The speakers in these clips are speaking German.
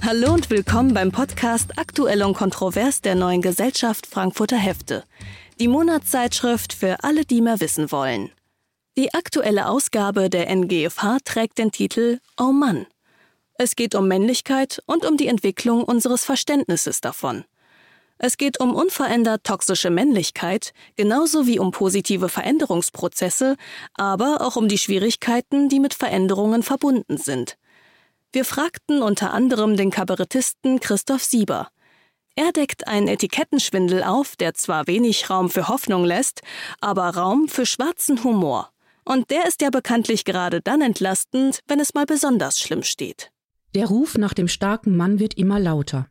Hallo und willkommen beim Podcast Aktuell und Kontrovers der Neuen Gesellschaft Frankfurter Hefte. Die Monatszeitschrift für alle, die mehr wissen wollen. Die aktuelle Ausgabe der NGFH trägt den Titel »Oh Mann«. Es geht um Männlichkeit und um die Entwicklung unseres Verständnisses davon. Es geht um unverändert toxische Männlichkeit, genauso wie um positive Veränderungsprozesse, aber auch um die Schwierigkeiten, die mit Veränderungen verbunden sind. Wir fragten unter anderem den Kabarettisten Christoph Sieber. Er deckt einen Etikettenschwindel auf, der zwar wenig Raum für Hoffnung lässt, aber Raum für schwarzen Humor. Und der ist ja bekanntlich gerade dann entlastend, wenn es mal besonders schlimm steht. Der Ruf nach dem starken Mann wird immer lauter.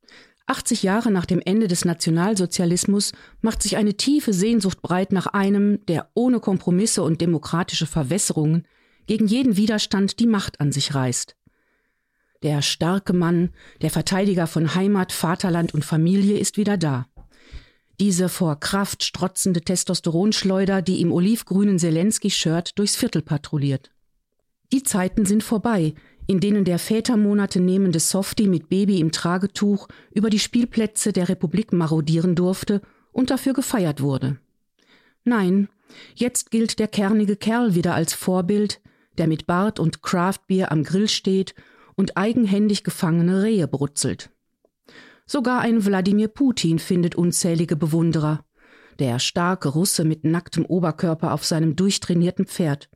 80 Jahre nach dem Ende des Nationalsozialismus macht sich eine tiefe Sehnsucht breit nach einem, der ohne Kompromisse und demokratische Verwässerungen gegen jeden Widerstand die Macht an sich reißt. Der starke Mann, der Verteidiger von Heimat, Vaterland und Familie ist wieder da. Diese vor Kraft strotzende Testosteronschleuder, die im olivgrünen Zelensky-Shirt durchs Viertel patrouilliert. Die Zeiten sind vorbei, in denen der Vätermonate nehmende Softie mit Baby im Tragetuch über die Spielplätze der Republik marodieren durfte und dafür gefeiert wurde. Nein, jetzt gilt der kernige Kerl wieder als Vorbild, der mit Bart und Craftbier am Grill steht und eigenhändig gefangene Rehe brutzelt. Sogar ein Wladimir Putin findet unzählige Bewunderer. Der starke Russe mit nacktem Oberkörper auf seinem durchtrainierten Pferd.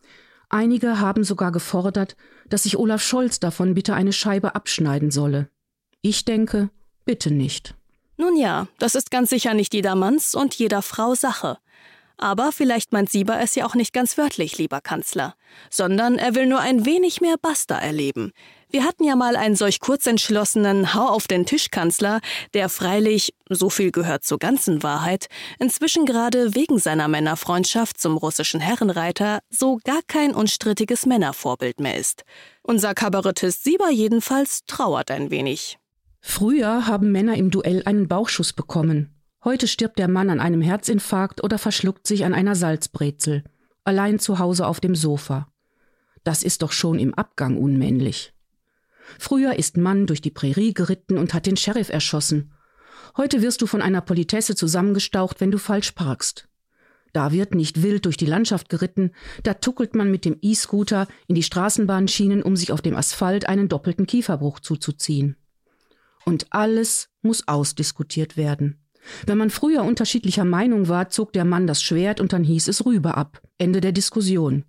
Einige haben sogar gefordert, dass sich Olaf Scholz davon bitte eine Scheibe abschneiden solle. Ich denke, bitte nicht. Nun ja, das ist ganz sicher nicht jedermanns und jeder Frau Sache. Aber vielleicht meint Sieber es ja auch nicht ganz wörtlich, lieber Kanzler, sondern er will nur ein wenig mehr Basta erleben. Wir hatten ja mal einen solch kurzentschlossenen Hau-auf-den-Tisch-Kanzler, der freilich, so viel gehört zur ganzen Wahrheit, inzwischen gerade wegen seiner Männerfreundschaft zum russischen Herrenreiter so gar kein unstrittiges Männervorbild mehr ist. Unser Kabarettist Sieber jedenfalls trauert ein wenig. Früher haben Männer im Duell einen Bauchschuss bekommen. Heute stirbt der Mann an einem Herzinfarkt oder verschluckt sich an einer Salzbrezel, allein zu Hause auf dem Sofa. Das ist doch schon im Abgang unmännlich. Früher ist Mann durch die Prärie geritten und hat den Sheriff erschossen. Heute wirst du von einer Politesse zusammengestaucht, wenn du falsch parkst. Da wird nicht wild durch die Landschaft geritten, da tuckelt man mit dem E-Scooter in die Straßenbahnschienen, um sich auf dem Asphalt einen doppelten Kieferbruch zuzuziehen. Und alles muss ausdiskutiert werden. Wenn man früher unterschiedlicher Meinung war, zog der Mann das Schwert und dann hieß es Rübe ab. Ende der Diskussion.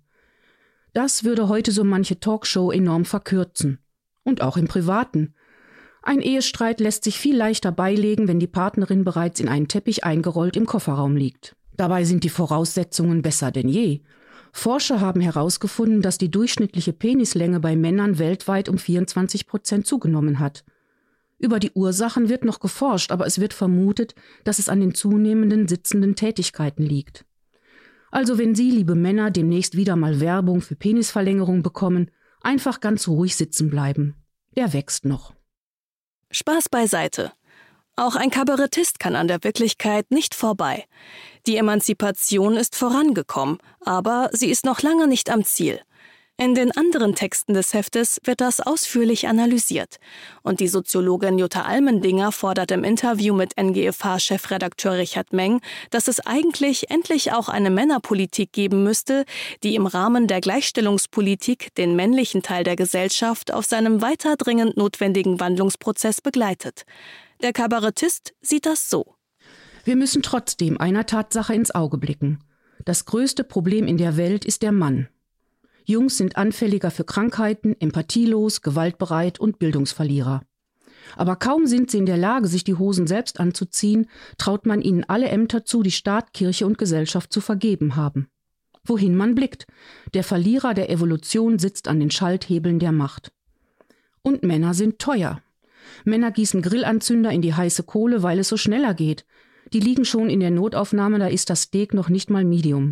Das würde heute so manche Talkshow enorm verkürzen. Und auch im Privaten. Ein Ehestreit lässt sich viel leichter beilegen, wenn die Partnerin bereits in einen Teppich eingerollt im Kofferraum liegt. Dabei sind die Voraussetzungen besser denn je. Forscher haben herausgefunden, dass die durchschnittliche Penislänge bei Männern weltweit um 24% zugenommen hat. Über die Ursachen wird noch geforscht, aber es wird vermutet, dass es an den zunehmenden sitzenden Tätigkeiten liegt. Also wenn Sie, liebe Männer, demnächst wieder mal Werbung für Penisverlängerung bekommen, einfach ganz ruhig sitzen bleiben. Der wächst noch. Spaß beiseite. Auch ein Kabarettist kann an der Wirklichkeit nicht vorbei. Die Emanzipation ist vorangekommen, aber sie ist noch lange nicht am Ziel. In den anderen Texten des Heftes wird das ausführlich analysiert. Und die Soziologin Jutta Almendinger fordert im Interview mit NGFH-Chefredakteur Richard Meng, dass es eigentlich endlich auch eine Männerpolitik geben müsste, die im Rahmen der Gleichstellungspolitik den männlichen Teil der Gesellschaft auf seinem weiter dringend notwendigen Wandlungsprozess begleitet. Der Kabarettist sieht das so. Wir müssen trotzdem einer Tatsache ins Auge blicken. Das größte Problem in der Welt ist der Mann. Jungs sind anfälliger für Krankheiten, empathielos, gewaltbereit und Bildungsverlierer. Aber kaum sind sie in der Lage, sich die Hosen selbst anzuziehen, traut man ihnen alle Ämter zu, die Staat, Kirche und Gesellschaft zu vergeben haben. Wohin man blickt, der Verlierer der Evolution sitzt an den Schalthebeln der Macht. Und Männer sind teuer. Männer gießen Grillanzünder in die heiße Kohle, weil es so schneller geht. Die liegen schon in der Notaufnahme, da ist das Steak noch nicht mal Medium.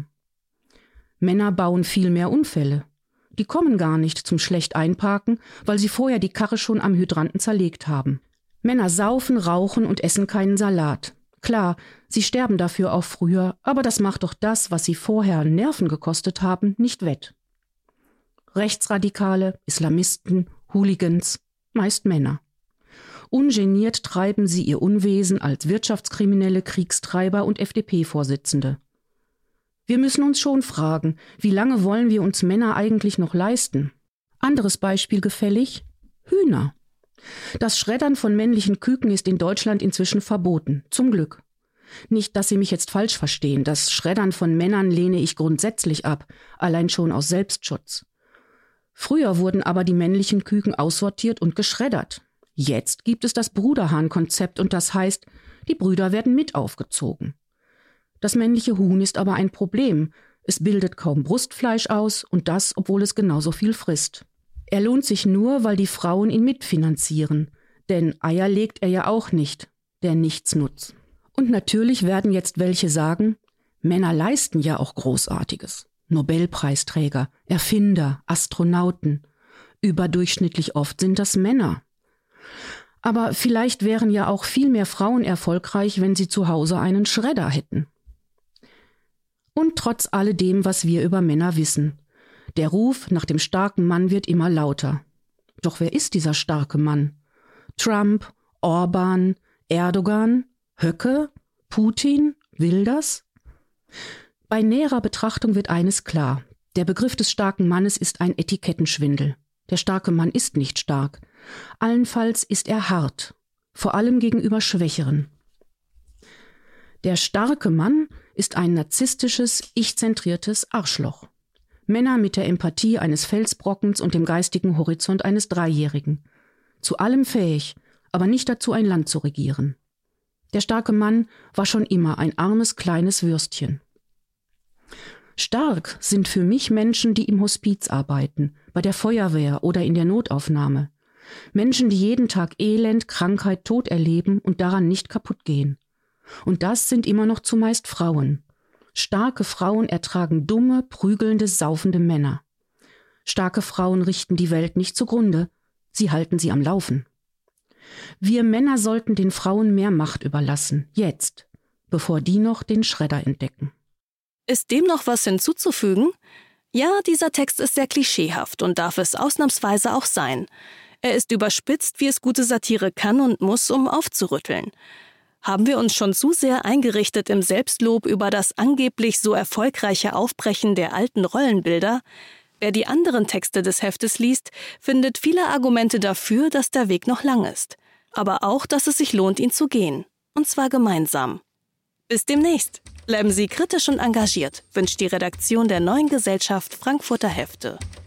Männer bauen viel mehr Unfälle. Die kommen gar nicht zum schlecht einparken, weil sie vorher die Karre schon am Hydranten zerlegt haben. Männer saufen, rauchen und essen keinen Salat. Klar, sie sterben dafür auch früher, aber das macht doch das, was sie vorher Nerven gekostet haben, nicht wett. Rechtsradikale, Islamisten, Hooligans, meist Männer. Ungeniert treiben sie ihr Unwesen als Wirtschaftskriminelle, Kriegstreiber und FDP-Vorsitzende. Wir müssen uns schon fragen, wie lange wollen wir uns Männer eigentlich noch leisten? Anderes Beispiel gefällig: Hühner. Das Schreddern von männlichen Küken ist in Deutschland inzwischen verboten, zum Glück. Nicht, dass Sie mich jetzt falsch verstehen, das Schreddern von Männern lehne ich grundsätzlich ab, allein schon aus Selbstschutz. Früher wurden aber die männlichen Küken aussortiert und geschreddert. Jetzt gibt es das Bruderhahn-Konzept und das heißt, die Brüder werden mit aufgezogen. Das männliche Huhn ist aber ein Problem. Es bildet kaum Brustfleisch aus und das, obwohl es genauso viel frisst. Er lohnt sich nur, weil die Frauen ihn mitfinanzieren. Denn Eier legt er ja auch nicht, der Nichtsnutz. Und natürlich werden jetzt welche sagen, Männer leisten ja auch Großartiges. Nobelpreisträger, Erfinder, Astronauten. Überdurchschnittlich oft sind das Männer. Aber vielleicht wären ja auch viel mehr Frauen erfolgreich, wenn sie zu Hause einen Schredder hätten. Und trotz alledem, was wir über Männer wissen. Der Ruf nach dem starken Mann wird immer lauter. Doch wer ist dieser starke Mann? Trump, Orban, Erdogan, Höcke, Putin, Wilders? Bei näherer Betrachtung wird eines klar. Der Begriff des starken Mannes ist ein Etikettenschwindel. Der starke Mann ist nicht stark. Allenfalls ist er hart, vor allem gegenüber Schwächeren. Der starke Mann ist ein narzisstisches, ich-zentriertes Arschloch. Männer mit der Empathie eines Felsbrockens und dem geistigen Horizont eines Dreijährigen. Zu allem fähig, aber nicht dazu, ein Land zu regieren. Der starke Mann war schon immer ein armes, kleines Würstchen. Stark sind für mich Menschen, die im Hospiz arbeiten, bei der Feuerwehr oder in der Notaufnahme. Menschen, die jeden Tag Elend, Krankheit, Tod erleben und daran nicht kaputt gehen. Und das sind immer noch zumeist Frauen. Starke Frauen ertragen dumme, prügelnde, saufende Männer. Starke Frauen richten die Welt nicht zugrunde, sie halten sie am Laufen. Wir Männer sollten den Frauen mehr Macht überlassen, jetzt, bevor die noch den Schredder entdecken. Ist dem noch was hinzuzufügen? Ja, dieser Text ist sehr klischeehaft und darf es ausnahmsweise auch sein. Er ist überspitzt, wie es gute Satire kann und muss, um aufzurütteln. Haben wir uns schon zu sehr eingerichtet im Selbstlob über das angeblich so erfolgreiche Aufbrechen der alten Rollenbilder? Wer die anderen Texte des Heftes liest, findet viele Argumente dafür, dass der Weg noch lang ist. Aber auch, dass es sich lohnt, ihn zu gehen. Und zwar gemeinsam. Bis demnächst. Bleiben Sie kritisch und engagiert, wünscht die Redaktion der Neuen Gesellschaft Frankfurter Hefte.